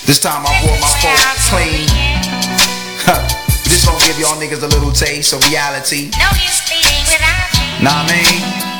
This time I brought my folks clean. This gon' give y'all niggas a little taste of reality. No use bleeding without you. Nah, I mean,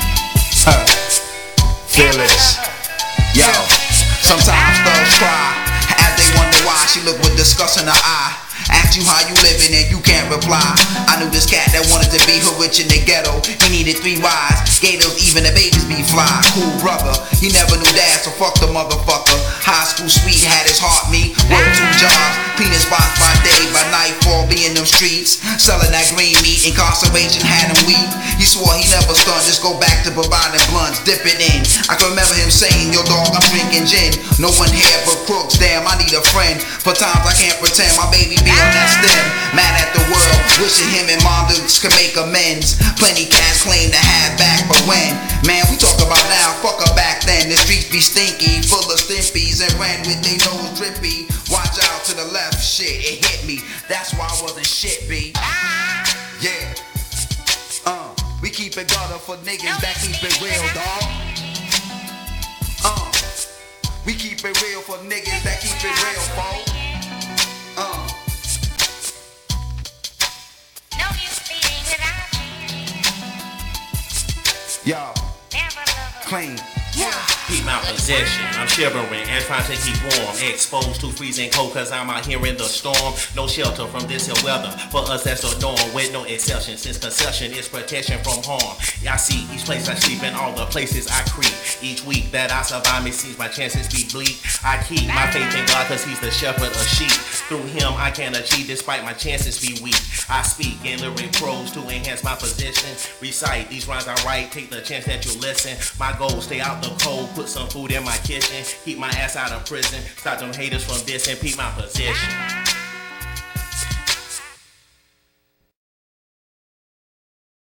fearless. Yo, sometimes thugs cry as they wonder why she look with disgust in her eye. Ask you how you living and you can't reply. I knew this cat that wanted to be her rich in the ghetto. He needed 3 wives, gave those even the babies be fly. Cool brother, he never knew dad, so fuck the motherfucker. High school sweet, had his heart meet. Worked 2 jobs, penis spots by day, by nightfall be in them streets. Selling that green meat, incarceration had him weak. He swore he never stunned, just go back to providing blunts, dip it in. I can remember him saying, yo dog, I'm drinking gin. No one here but crooks, damn, I need a friend. For times I can't pretend my baby be on that stem. Mad at the world, wishing him and mom dudes could make amends. Plenty cats claim to have back, but when? Man, we talk about now, fuck her back then. The streets be stinky, full of stimpies, and ran with they nose drippy. Watch out to the left, shit, it hit me. That's why I wasn't shit, B. Yeah. We keep it gutter for niggas that keep it real, dawg. We keep it real for niggas that keep it real, folks. No use bleeding without you. Yo, Never love her. clean. Keep my possession, I'm shivering and trying to keep warm. Exposed to freezing cold cause I'm out here in the storm. No shelter from this here weather, for us that's the norm. With no exception, since concession is protection from harm. I see each place I sleep and all the places I creep. Each week that I survive me sees my chances be bleak. I keep my faith in God cause he's the shepherd of sheep. Through him I can achieve despite my chances be weak. I speak in lyric prose to enhance my position. Recite these rhymes I write, take the chance that you listen. My goal, stay out the cold, put some food in my kitchen, keep my ass out of prison, stop them haters from this and keep my position.